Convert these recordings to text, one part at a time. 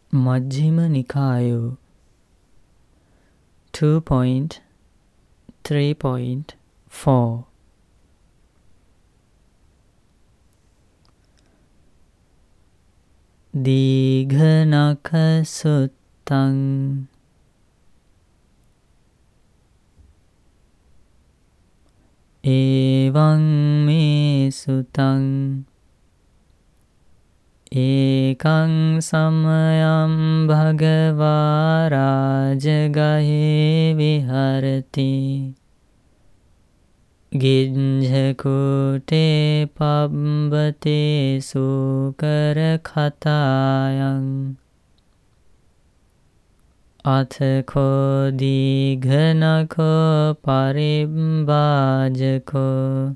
Majjhima Nikaya 2.3.4 Dighanaka Suttang Evaṃ me sutaṃ Ekaṃ samayaṃ bhagavā rājagahe viharati Gijjhakute pabbate sukarakhatāyaṃ Athako dighanako paribhājako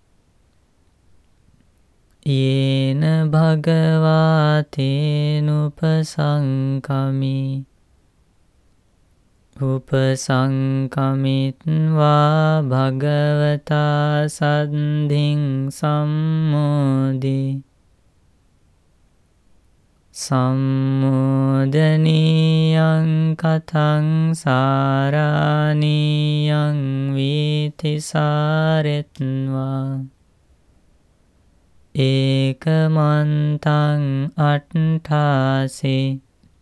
Yena bhagavate nupasankami Upasankamitva bhagavata saddhiṃ sammodi Sammodaniyaṃ kataṃ sāraniyaṃ vītisaretva Ekamantaṃ atthāsi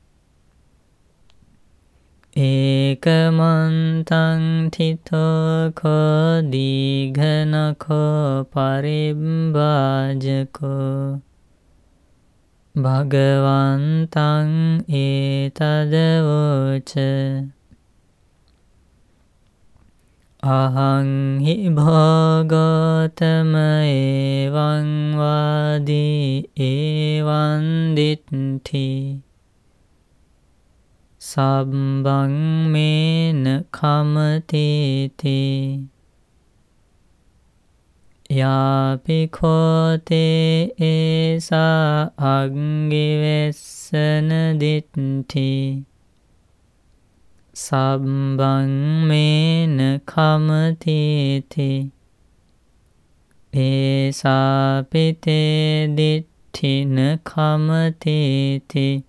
Ekamantaṃ tito ko dighanako paribhājako Bhagavantaṃ etadavoca Ahaṃ hi bhagotama evaṃ vādi evaṃ diṭṭhi Sabbaṃ mena khamatiti Yāpikote esa aggivessana diṭṭhi Sabbaṃ mena khamatiti Esa pite diṭṭhina khamatiti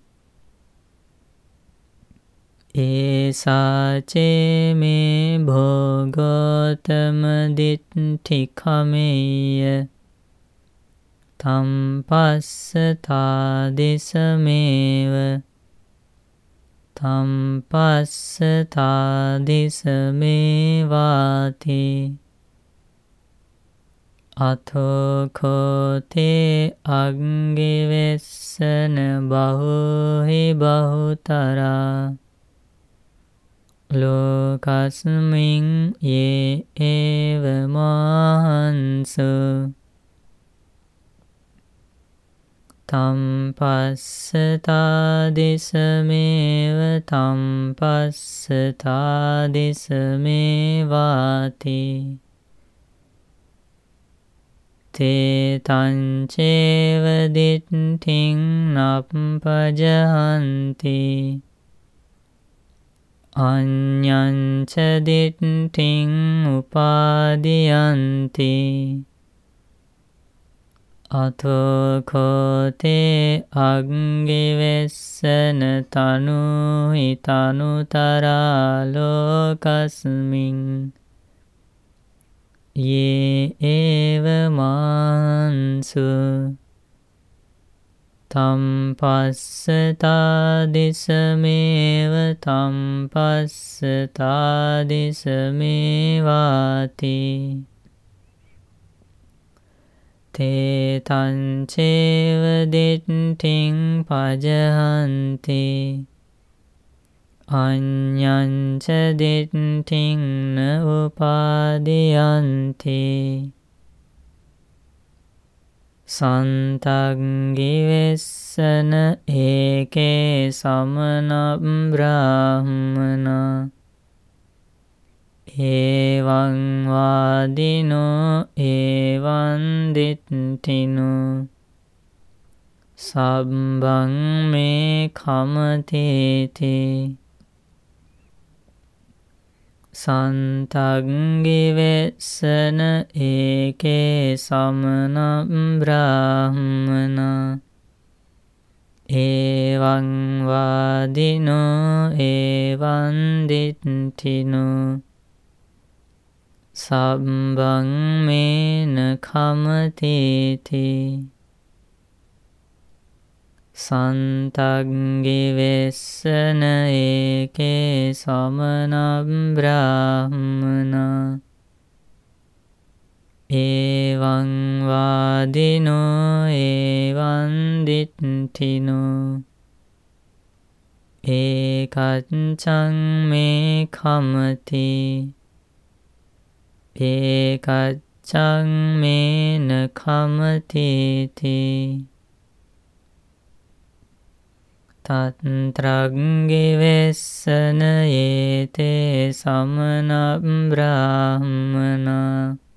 Esa ce me bhogotama diṭṭhi khameya Tam passata disameva Tam passata disamevāti Atho kote aggivessana bahuhi bahutara Lokasmiṃ ye eva mahansu Tam passata disameva tam passata disamevāti Te taṃ ceva diṭṭhiṃ nappajjahanti Aññaṃ ca diṭṭhiṃ upādiyanti Atho kote aggivessana tanuhi tanutara lokasmiṃ Ye eva mansu Tam passata disameva tam passata disamevāti Te taṃ ceva diṭṭhiṃ pajjahanti Aññaṃ ca diṭṭhiṃ na upādiyanti Santaggivessana eke samana brahmana Evaṃ vādino evaṃ diṭṭhino Sabbaṃ me khamatiti Santaggivessana eke samana brahmana එවං වාදිනෝ එවං දිට්ඨිනෝ සබ්බං මේන කමතේති සන්තග්ගි වෙස්සන ඒකේ සමන බ්‍රාහ්මනා එවං වාදිනෝ එවං දිට්ඨිනෝ ඒකච්ඡං මේ කමති ඒකච්ඡං මේන කමතේති තත්ත්‍රග්ගි වෙස්සන ඒතේ සමන බ්‍රාහ්මනා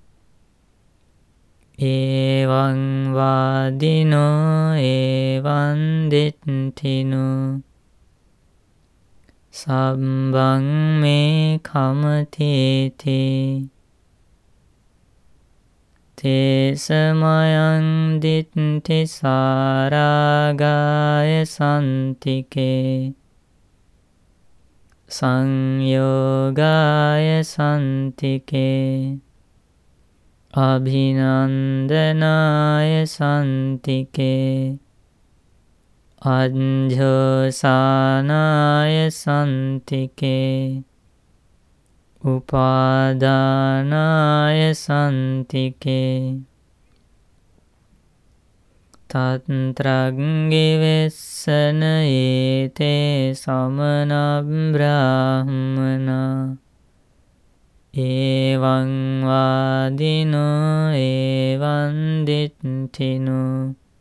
එවං වාදිනෝ එවං දිට්ඨිනෝ සබ්බං මේ කමතේති තේසමයං දිට්ඨි සාරාගාය සන්තිකේ සංයෝගාය සන්තිකේ අභිනන්දනාය සන්තිකේ අඤ්ජසානාය සන්තිකේ උපාදානාය සන්තිකේ තත්ත්‍රග්ගි වෙස්සන ඒතේ සමන බ්‍රාහ්මනා එවං වාදිනෝ එවං දිට්ඨිනෝ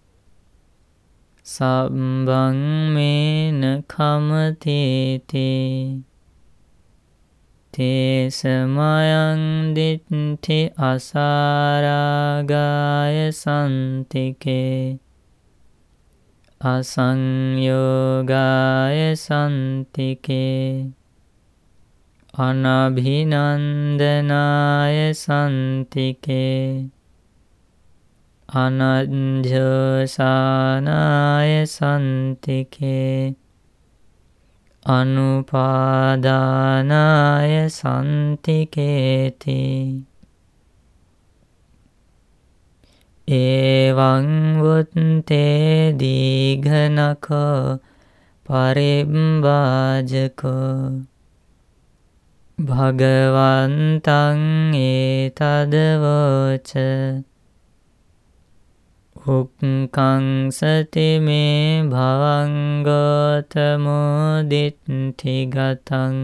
සබ්බං මේන කමතේති තේසමයං දිට්ඨි අසාරාගාය සන්තිකේ අසංයෝගාය සන්තිකේ අනභිනන්දනාය සන්තිකේ අනඤ්ජසානාය සන්තිකේ අනුපාදානාය සන්තිකේති එවං වුත්තේ දීඝනකෝ පරිබ්බාජකෝ භගවන්තං ඒතදවෝච උක්ඛංසති මේ භවංගතමෝ දිට්ඨිගතං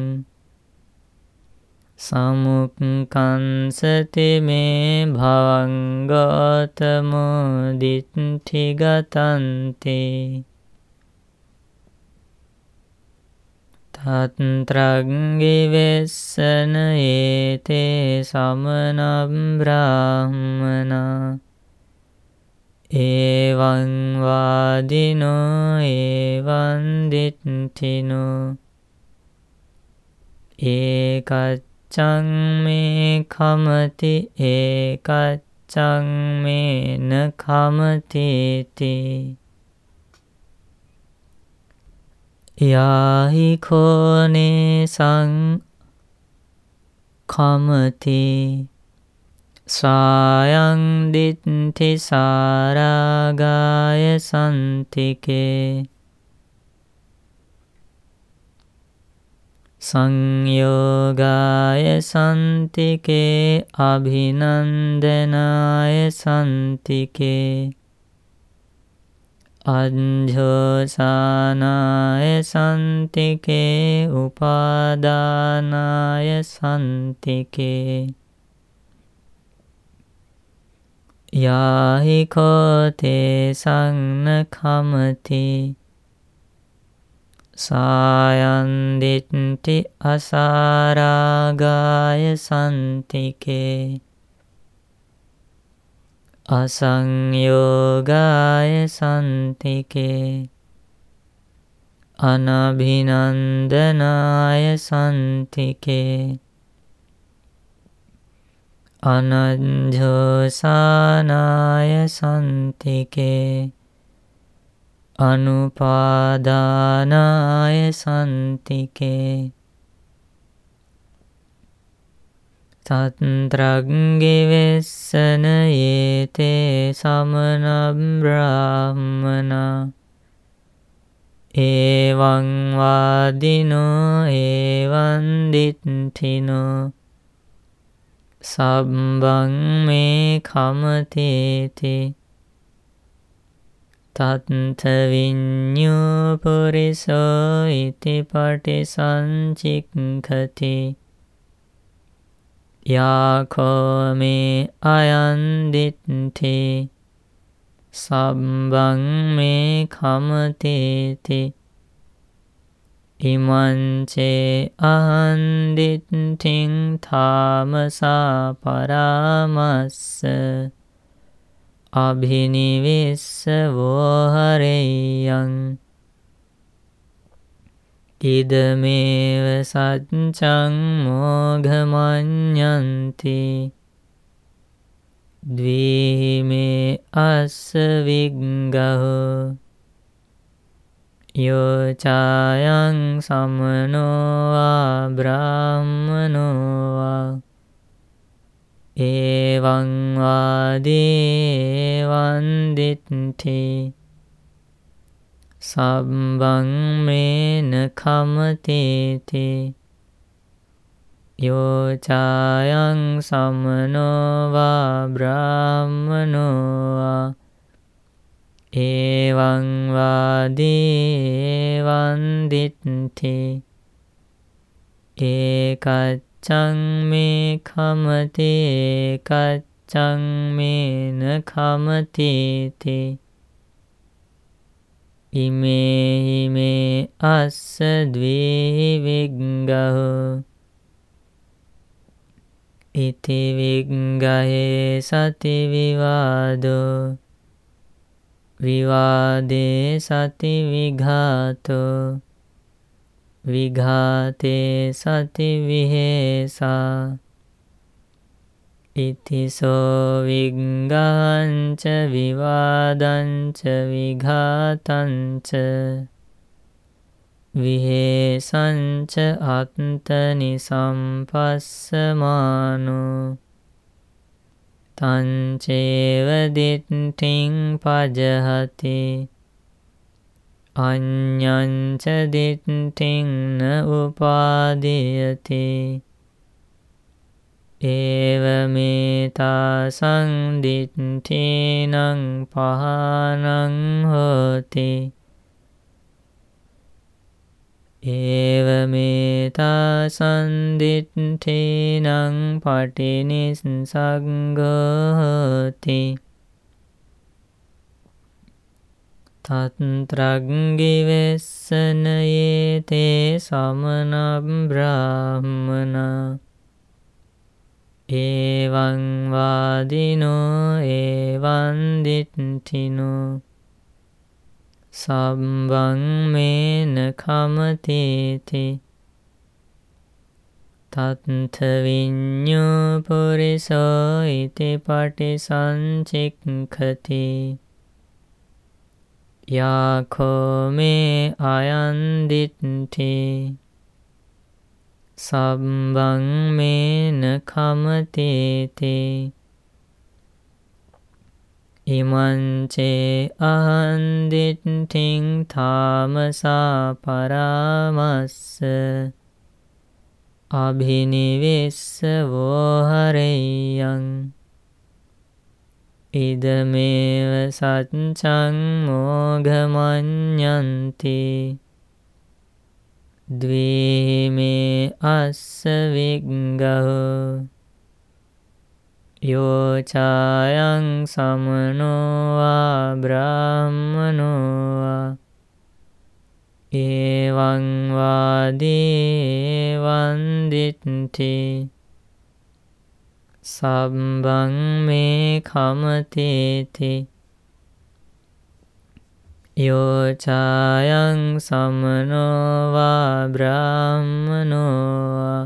සමුක්ඛංසති මේ භවංගතමෝ දිට්ඨිගතං තේ තත්ත්‍රග්ගි වෙස්සන ඒතේ සමන බ්‍රාහ්මනා එවං වාදිනෝ එවං දිට්ඨිනෝ ඒකච්ඡං මේ කමති ඒකච්ඡං මේන කමතේති යාහි කෝනේ සංඛමති සායං දිට්ඨි සාරාගාය සන්තිකේ සංයෝගාය සන්තිකේ අභිනන්දනාය සන්තිකේ අඤ්ජසානාය සන්තිකේ උපාදානාය සන්තිකේ යාහි කෝතේ සංනඛමති සායං දිට්ඨි අසාරාගාය සන්තිකේ අසංයෝගාය සන්තිකේ අනභිනන්දනාය සන්තිකේ අනඤ්ජසානාය සන්තිකේ අනුපාදානාය සන්තිකේ තත්‍රග්ගිවෙස්සන යේතේ සමන බ්‍රාහ්මනා එවං වාදිනෝ එවං දිට්ඨිනෝ සබ්බං මේ කමතේති තත්ථ විඤ්ඤෝ පුරිසෝ ඉති පටිසංචික්ඛති යාකෝ මේ අයං දිට්ඨි සබ්බං මේ කමතේති ඉමංචේ අහං දිට්ඨින් තාමසා පරාමස්ස අභිනිවෙස්ස වෝහරෙය්‍යං ඉදමේව සච්ඡං මෝඝමඤ්ඤන්ති ද්වීමේ අස්ස විග්ගහෝ යෝ චායං සමනෝ වා බ්‍රාහ්මනෝ වා එවං වාදී එවං දිට්ඨි සබ්බං මේන කමතේති යෝ චායං සමනෝ වා බ්‍රාහ්මනෝ වා එවං වාදී එවං දිට්ඨි ඒකච්ඡං මේ කමති ඒකච්ඡං මේන කමතේති ඉමේ අස්ස ද්වේ විග්ගහෝ ඉති විග්ගහේ සති විවාදෝ විවාදේ සති විඝාතෝ විඝාතේ සති විහෙසා ඉතිසෝ විග්ගහංච විවාදංච විඝාතංච විහෙසංච අත්තනි සම්පස්සමානෝ තංචේව දිට්ඨින් පජහති අඤ්ඤංච දිට්ඨින් න උපාදීයති ඒවමේතාසං දිට්ඨීනං පහනං හෝති ඒවමේතාසං දිට්ඨීනං පටිනිස්සග්ගෝ හෝති තත්‍රග්ගිවෙස්සන යේතේ සමන බ්‍රාහ්මනා එවං වාදිනෝ එවං දිට්ඨිනෝ සබ්බං මේන කමතේති තත්ථ විඤ්ඤෝ පුරිසෝ ඉති පටිසංචික්ඛති යාකෝ මේ අයං දිට්ඨි සබ්බං මේන කමතේති ඉමංචේ අහං දිට්ඨින් තාමසා පරාමස්ස අභිනිවෙස්ස වෝහරෙය්‍යං ඉදමේව සච්ඡං මෝඝමඤ්ඤන්ති ද්වීමේ අස්ස විග්ගහෝ යෝ චායං සමනෝ වා බ්‍රාහ්මනෝ වා එවං වාදී එවං දිට්ඨි සබ්බං මේ කමතේති යෝ චායං සමනෝ වා බ්‍රාහ්මනෝ වා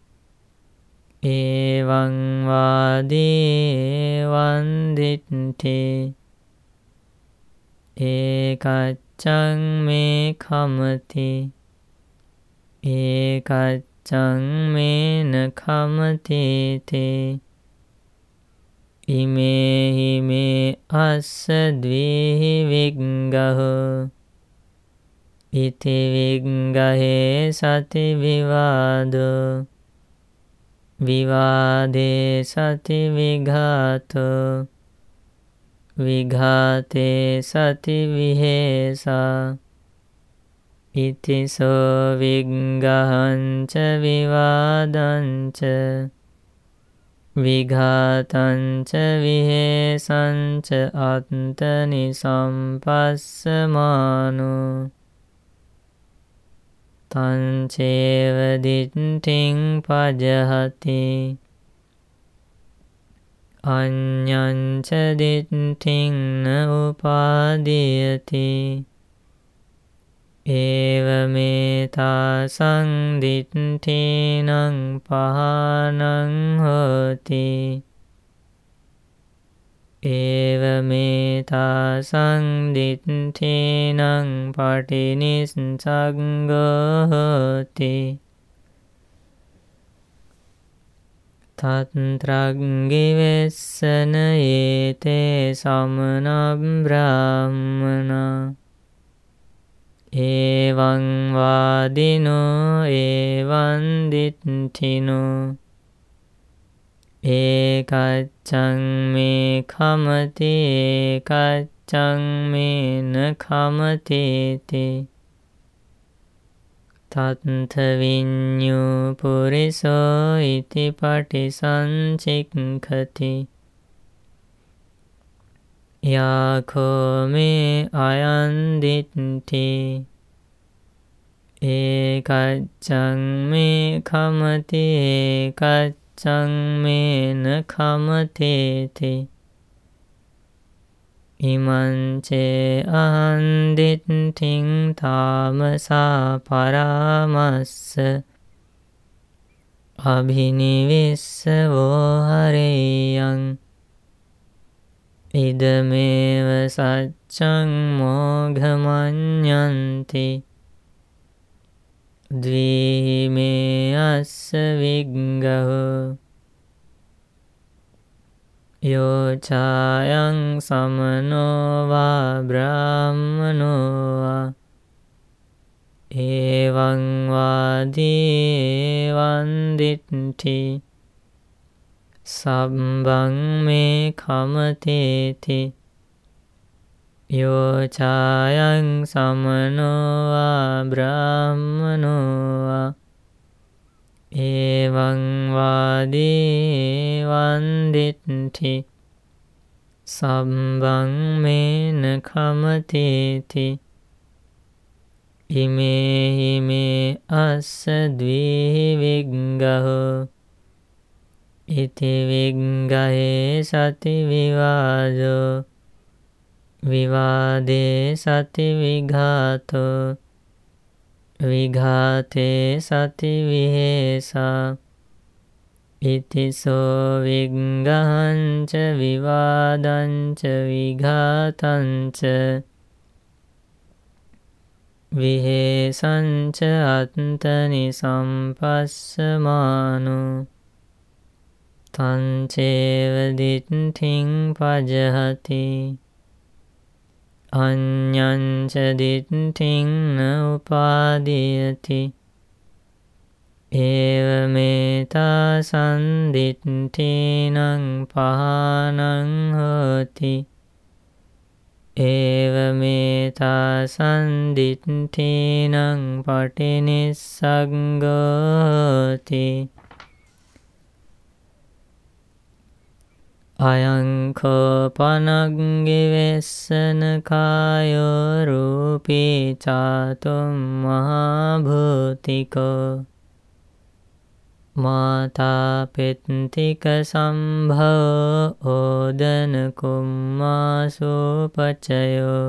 එවං වාදී එවං දිට්ඨි ඒකච්ඡ ඒකච්ඡං මේ කමති ඒකච්ඡං මේන කමති තේ ඉමේහි මේ අස්ස ද්වේහි විග්ගහෝ ඉති විග්ගහේ සති විවාදෝ විවාදේ සති විඝාතෝ විඝාතේ සති විහෙසා ඉතිසෝ විග්ගහංච විවාදංච විඝාතංච විහෙසංච අත්තනි සම්පස්සමානෝ තංචේව දිට්ඨින් පජහති අඤ්ඤංච දිට්ඨින් න උපාදීයති ඒවමේතාසං දිට්ඨීනං පහනං හෝති ඒවමේතාසං දිට්ඨීනං පටිනිස්සග්ගෝ හෝති තත්‍රග්ගිවෙස්සන ඒතේ සමන බ්‍රාහ්මනා එවං වාදිනෝ එවං දිට්ඨිනෝ ඒකච්ඡං මේ කමති ඒකච්ඡං මේන කමති තේ තත්ථ විඤ්ඤූ පුරිසෝ ඉති පටිසංචික්ඛති යාඛෝ මේ අයං දිට්ඨි ඒකච්ඡං මේ කමති ඒකච්ඡං මේන කමති තේ ඉමං චේ අහං දිට්ඨින් තාමසා පරාමස්ස අභිනිවෙස්සවෝ හරේයං ඉදමේව සච්ඡං මෝඝමඤ්ඤන්ති ද්වීමේ අස්ස විග්ගහෝ යෝචායං සමනෝ වා බ්‍රාහ්මනෝ වා එවං වාදී එවං දිට්ඨි සම්බං මේ කමතේති යෝචායං සමනෝ වා බ්‍රාහ්මනෝ වා එවං වාදී එවං දිට්ඨි සම්බං මේන කමතේති ඉමේහි මේ අස්ස ද්වේහි විග්ගහෝ ඉති විග්ගහේ සති විවාදෝ විවාදේ සති විඝාතෝ විඝාතේ සති විහෙසා ඉතිසෝ විග්ගහංච විවාදංච විඝාතංච විහෙසංච අත්තනි සම්පස්සමානෝ තංචේව දිට්ඨින් පජහති අඤ්ඤංච දිට්ඨින් න උපාදීයති ඒවමේතාසං දිට්ඨීනං පහනං හෝති ඒවමේතාසං දිට්ඨීනං පටිනිස්සග්ගෝ හෝති අයං කෝපනග්ගිවෙස්සන කායෝ රූපී චාතුම් මහාභූතිකෝ මාතා පෙත්තික සම්භවෝ ඕදන කුම්මාසෝපචයෝ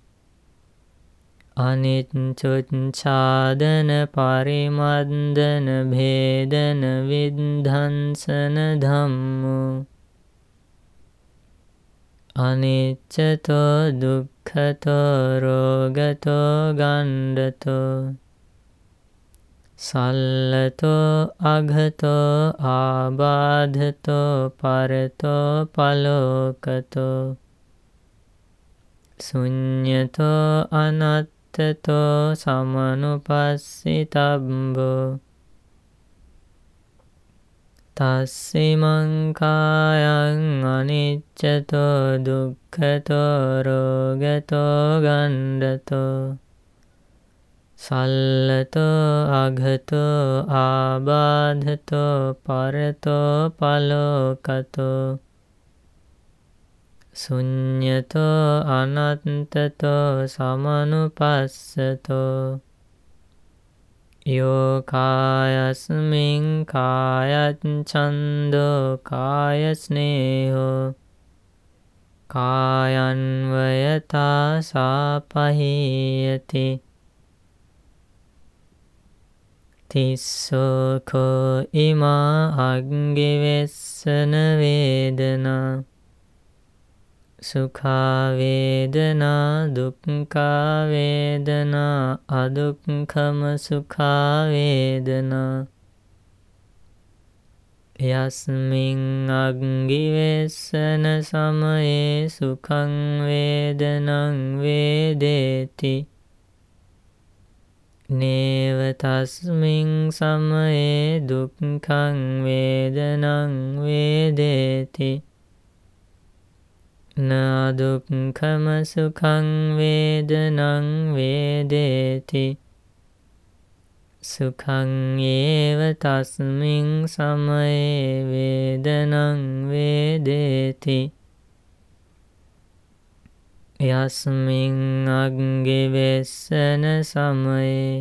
අනිච්චුච්ඡාදන පරිමද්දන භේදන විද්ධංසන ධම්මෝ අනිච්චතෝ දුක්ඛතෝ රෝගතෝ ගණ්ඩතෝ සල්ලතෝ අඝතෝ ආබාධතෝ පරතෝ පලෝකතෝ සුඤ්ඤතෝ අනත්තතෝ සමනුපස්සිතබ්බෝ තස්සිමං කායං අනිච්චතෝ දුක්ඛතෝ රෝගතෝ ගණ්ඩතෝ සල්ලතෝ අඝතෝ ආබාධතෝ පරතෝ පලෝකතෝ සුඤ්ඤතෝ අනත්තතෝ සමනුපස්සතෝ යෝ කායස්මින් කායච්ඡන්தோ කායස්නේහෝ කායන්වයතා සාපහීයති තිස්සෝකෝ ඉමා අග්ගිවෙස්සන වේදනා සුඛා වේදනා දුක්ඛා වේදනා අදුක්ඛම සුඛා වේදනා යස්මින් අග්ගිවෙස්සන සමයේ සුඛං වේදනං වේදේති නේව තස්මින් සමයේ දුක්ඛං වේදනං වේදේති නාදුක්ඛම සුඛං වේදනං වේදේති සුඛං ඒව තස්මින් සමයේ වේදනං වේදේති යස්මින් අග්ගිවෙස්සන සමයේ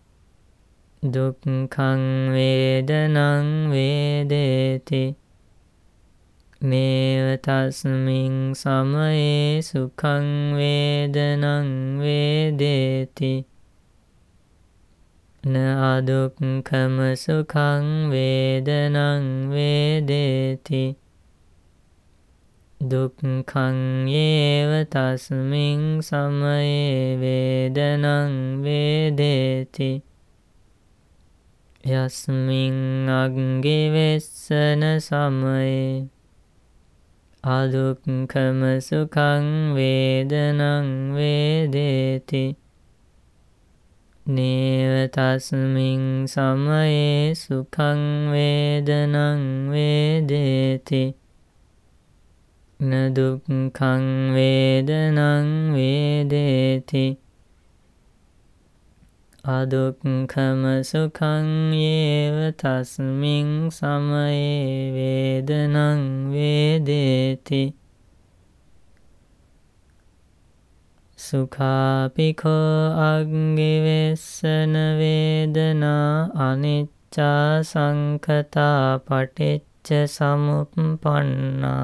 දුක්ඛං වේදනං වේදේති නේව තස්මින් සමයේ සුඛං වේදනං වේදේති න අදුක්ඛම සුඛං වේදනං වේදේති දුක්ඛං ඒව තස්මින් සමයේ වේදනං වේදේති යස්මින් අග්ගිවෙස්සන සමයේ අදුක්ඛම සුඛං වේදනං වේදේති නේව තස්මින් සමයේ සුඛං වේදනං වේදේති න දුක්ඛං වේදනං වේදේති අදුක්ඛම සුඛං ඒව තස්මින් සමයේ වේදනං වේදේති සුඛාපිකෝ අග්ගිවෙස්සන වේදනා අනිච්චා සංඛතා පටිච්ච සමුප්පන්නා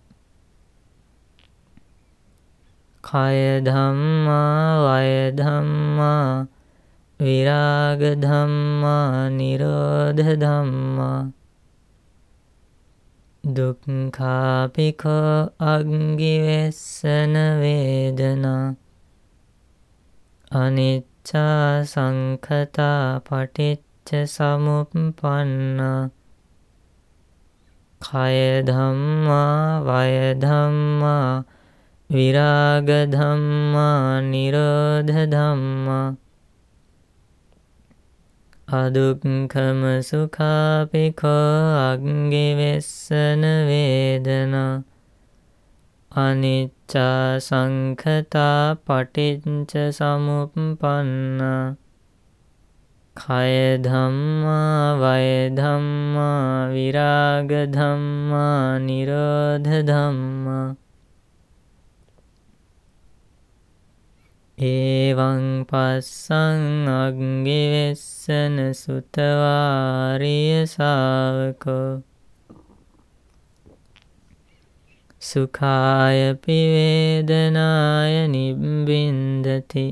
කය ධම්මා වය ධම්මා විරාග ධම්මා නිරෝධ ධම්මා දුක්ඛාපිකෝ අග්ගිවෙස්සන වේදනා අනිච්චා සංඛතා පටිච්ච සමුප්පන්නා කය ධම්මා වය ධම්මා විරාග ධම්මා නිරෝධ ධම්මා අදුක්ඛම සුඛාපිකෝ අග්ගිවෙස්සන වේදනා අනිච්චා සංඛතා පටිච්ච සමුප්පන්නා කය ධම්මා වය ධම්මා විරාග ධම්මා නිරෝධ ධම්මා එවං පස්සං අග්ගිවෙස්සන සුතවාරිය ශාවකෝ සුඛාය පිවේදනාය නිබ්බින්දති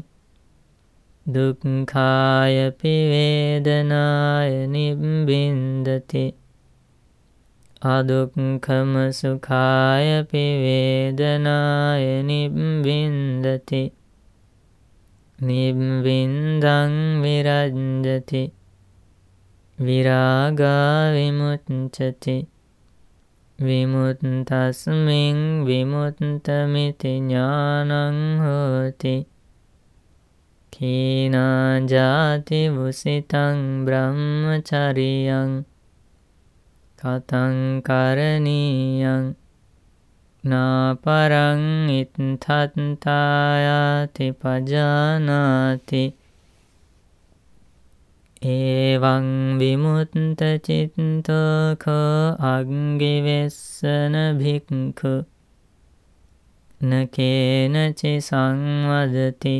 දුක්ඛාය පිවේදනාය නිබ්බින්දති අදුක්ඛම සුඛාය පිවේදනාය නිබ්බින්දති නිබ්බින්දං විරජ්ජති විරාගා විමුච්ඡති විමුක්තස්මින් විමුක්තමිති ඥානං හෝති කීනා ජාති වුසිතං බ්‍රහ්මචරියං කතං කරණීයං නාපරං ඉත්තත්තායාති පජානාති එවං විමුක්ත චිත්තෝ කෝ අග්ගිවෙස්සන භික්ඛු නකේනචි සංවදති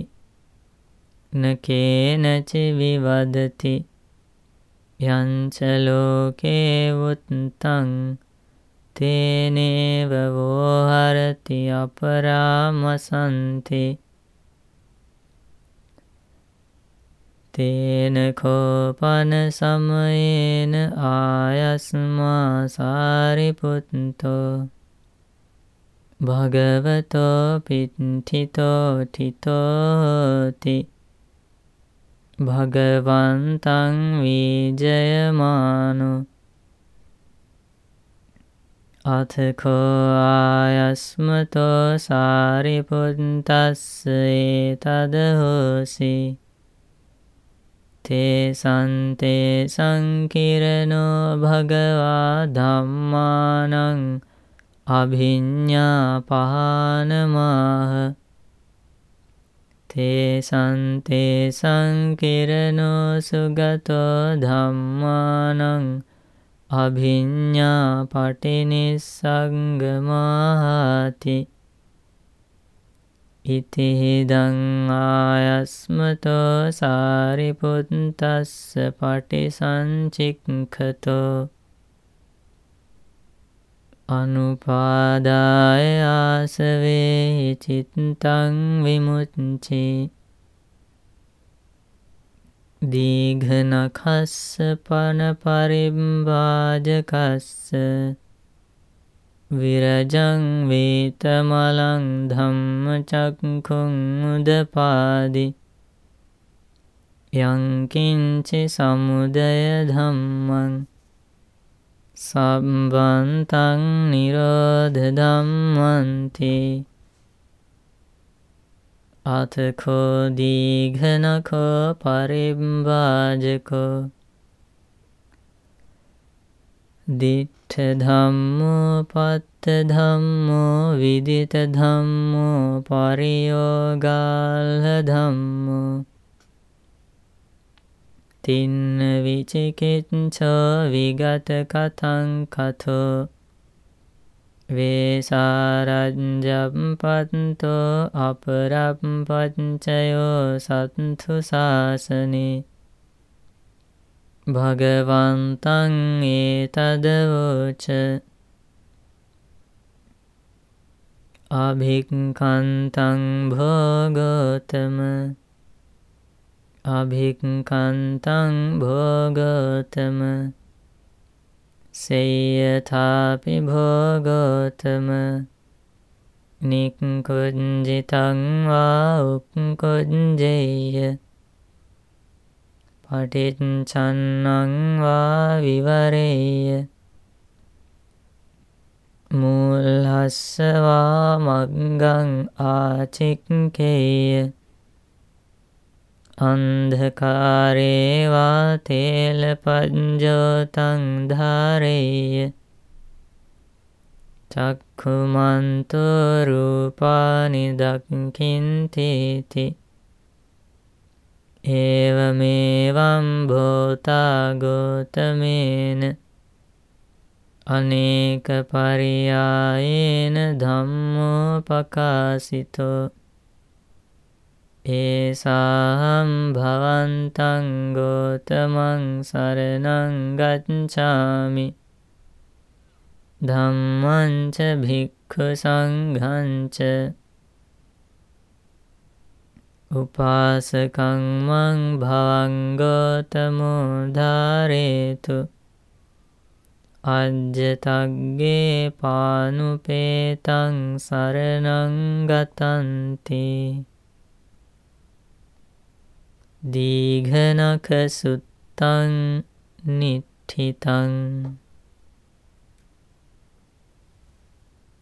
නකේනචි විවදති යංච ලෝකේ වුත්තං තේනේව වෝහරති අපරාමසන්ති තේන කෝපන සමයේන ආයස්මා සාරිපුත්තෝ භගවතෝ පිට්ඨිතෝ තිතෝති භගවන්තං වීජයමානෝ අතකෝ ආයස්මතෝ සාරිපුත්තස්ස ඒතද හෝසි තේසන්තේ සංකිරණෝ භගවා ධම්මානං අභිඤ්ඤා පහනමාහ තේසන්තේ සංකිරණෝ සුගතෝ ධම්මානං අභිඤ්ඤා පටිනිස්සග්ගමාහති ඉතිහිදං ආයස්මතෝ සාරිපුත්තස්ස පටිසංචික්ඛතෝ අනුපාදාය ආසවේ චිත්තං විමුච්චි දීඝනඛස්ස පන පරිම්බාජකස්ස විරජං වේතමලං ධම්මචක්ඛුං උදපාදි යං කිංචි සමුදය ධම්මං සම්බන්තං නිරෝධ ධම්මන්ති අතකෝ දීඝනඛෝ පරිම්බාජකෝ දිට්ඨ ධම්මෝ පත්ත ධම්මෝ විදිත ධම්මෝ පරියෝගාල්හ ධම්මෝ තින්න විචිකිච්ඡෝ විගත කතං කතෝ වේසාරජ්ජප්පත්තෝ අපරප්පච්චයෝ සත්තු සාසනේ භගවන්තං ඒතදවෝච අභික්ඛන්තං භෝගෝතම අභික්ඛන්තං භෝගෝතම සේයථාපි භෝගෝතම නික්ඛුඤ්ජිතං වා උක්ඛුඤ්ජේය පටිච්චන්නං වා විවරේය මූලස්ස වා මග්ගං ආචික්ඛේය අන්ධකාරේ වා තේලපඤ්ජෝතං ධාරේය චක්ඛුමන්තෝ රූපානි දක්ඛින්තේති ඒවමේවං භූතා ගෝතමේන අනේක පරියායේන ධම්මෝ පකාසිතෝ ඒසාහං භවන්තං ගෝතමං සරණං ගච්ඡාමි ධම්මං ච භික්ඛු සංඝං ච උපාසකං මං භවං ගෝතමෝ ධාරේතු අජ්ජතග්ගේ පානුපේතං සරණං ගතන්ති දීඝනක සුත්තං නිට්ඨිතං